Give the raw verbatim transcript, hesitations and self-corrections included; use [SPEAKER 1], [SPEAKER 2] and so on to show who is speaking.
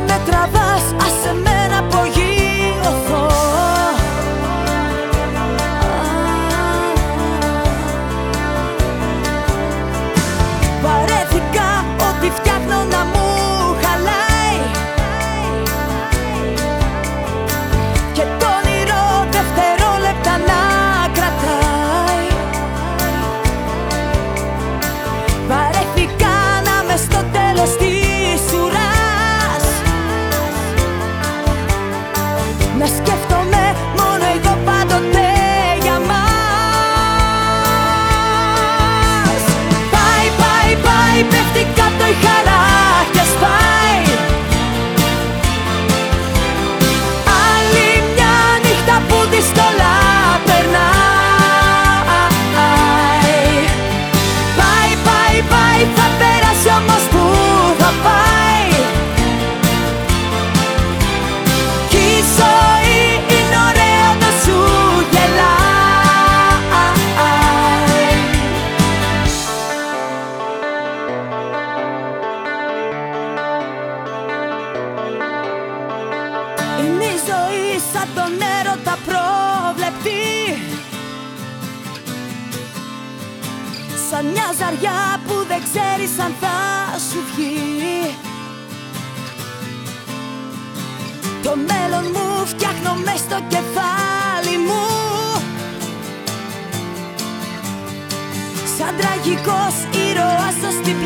[SPEAKER 1] με τραβάς, άσε με να απογειωθώ. Βαρέθηκα ότι φτιάχνω να μου χαλάει και το όνειρο δευτερόλεπτα να κρατάει. Βαρέθηκα να είμαι στο τέλος της ουράς, να σκέφτομαι μόνο εδώ πάντοτε για μας. Πάει, πάει, πάει, πέφτει κάτω η χαρά και σπάει. Άλλη μια νύχτα που δύσκολα περνάει. Πάει, πάει, πάει, θα περάσει όμως που θα πάει. Κι η ζωή είναι ωραία όταν σου γελάει. Είναι η ζωή σαν τον έρωτα προβλεπτή, σαν μια ζαριά που δεν ξέρεις αν θα σου βγει. Το μέλλον μου φτιάχνω μες στο κεφάλι μου, σαν τραγικός ήρωας στο στην